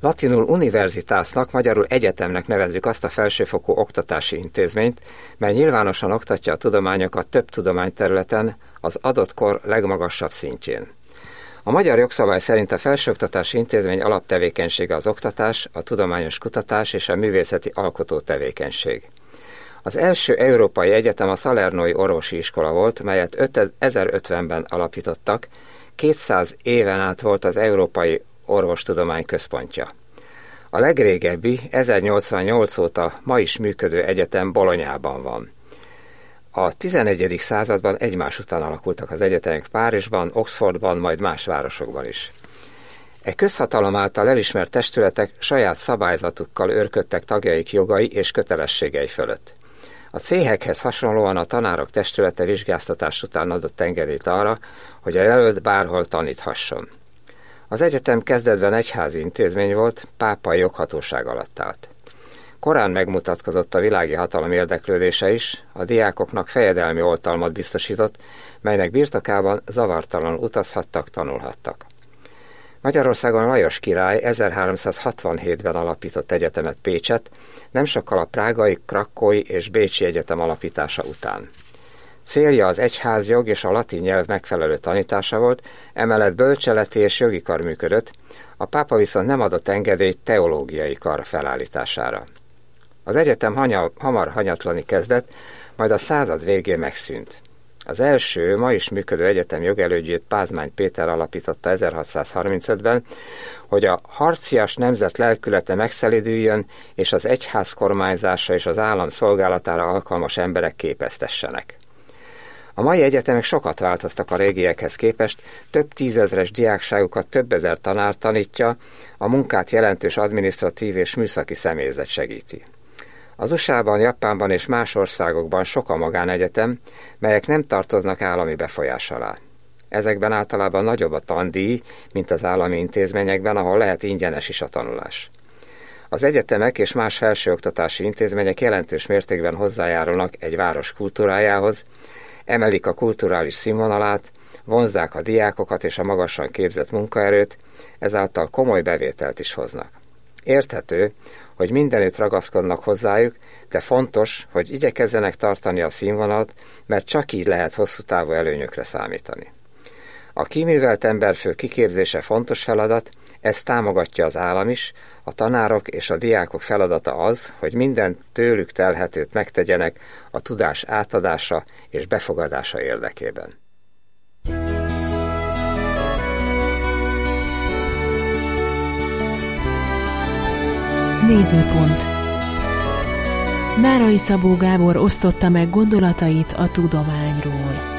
Latinul universitásnak, magyarul egyetemnek nevezzük azt a felsőfokú oktatási intézményt, mely nyilvánosan oktatja a tudományokat több tudományterületen az adott kor legmagasabb szintjén. A magyar jogszabály szerint a felsőoktatási intézmény alaptevékenysége az oktatás, a tudományos kutatás és a művészeti alkotó tevékenység. Az első európai egyetem a Salernói orvosi iskola volt, melyet 1050-ben alapítottak, 200 éven át volt az európai orvostudomány központja. A legrégebbi, 1088 óta ma is működő egyetem Bolonyában van. A 11. században egymás után alakultak az egyetemek Párizsban, Oxfordban, majd más városokban is. E közhatalom által elismert testületek saját szabályzatukkal őrködtek tagjaik jogai és kötelességei fölött. A céhekhez hasonlóan a tanárok testülete vizsgáztatás után adott engedélyt arra, hogy a jelölt bárhol taníthasson. Az egyetem kezdetben egyházi intézmény volt, pápai joghatóság alatt állt. Korán megmutatkozott a világi hatalom érdeklődése is, a diákoknak fejedelmi oltalmat biztosított, melynek birtokában zavartalanul utazhattak, tanulhattak. Magyarországon Lajos király 1367-ben alapított egyetemet Pécset, nem sokkal a prágai, krakkói és bécsi egyetem alapítása után. Célja az egyházjog és a latin nyelv megfelelő tanítása volt, emellett bölcseleti és jogi kar működött, a pápa viszont nem adott engedélyt teológiai kar felállítására. Az egyetem hamar hanyatlani kezdett, majd a század végén megszűnt. Az első, ma is működő egyetem jogelődjét Pázmány Péter alapította 1635-ben, hogy a harcias nemzet lelkülete megszelídüljön, és az egyház kormányzása és az állam szolgálatára alkalmas emberek képeztessenek. A mai egyetemek sokat változtak a régiekhez képest, több tízezres diákságukat több ezer tanár tanítja, a munkát jelentős adminisztratív és műszaki személyzet segíti. Az USA-ban, Japánban és más országokban sok a magánegyetem, melyek nem tartoznak állami befolyás alá. Ezekben általában nagyobb a tandíj, mint az állami intézményekben, ahol lehet ingyenes is a tanulás. Az egyetemek és más felsőoktatási intézmények jelentős mértékben hozzájárulnak egy város kultúrájához, emelik a kulturális színvonalát, vonzzák a diákokat és a magasan képzett munkaerőt, ezáltal komoly bevételt is hoznak. Érthető, hogy mindenütt ragaszkodnak hozzájuk, de fontos, hogy igyekezzenek tartani a színvonalat, mert csak így lehet hosszú távú előnyökre számítani. A kiművelt emberfő kiképzése fontos feladat, ezt támogatja az állam is, a tanárok és a diákok feladata az, hogy minden tőlük telhetőt megtegyenek a tudás átadása és befogadása érdekében. Nézőpont. Nárai Szabó Gábor osztotta meg gondolatait a tudományról.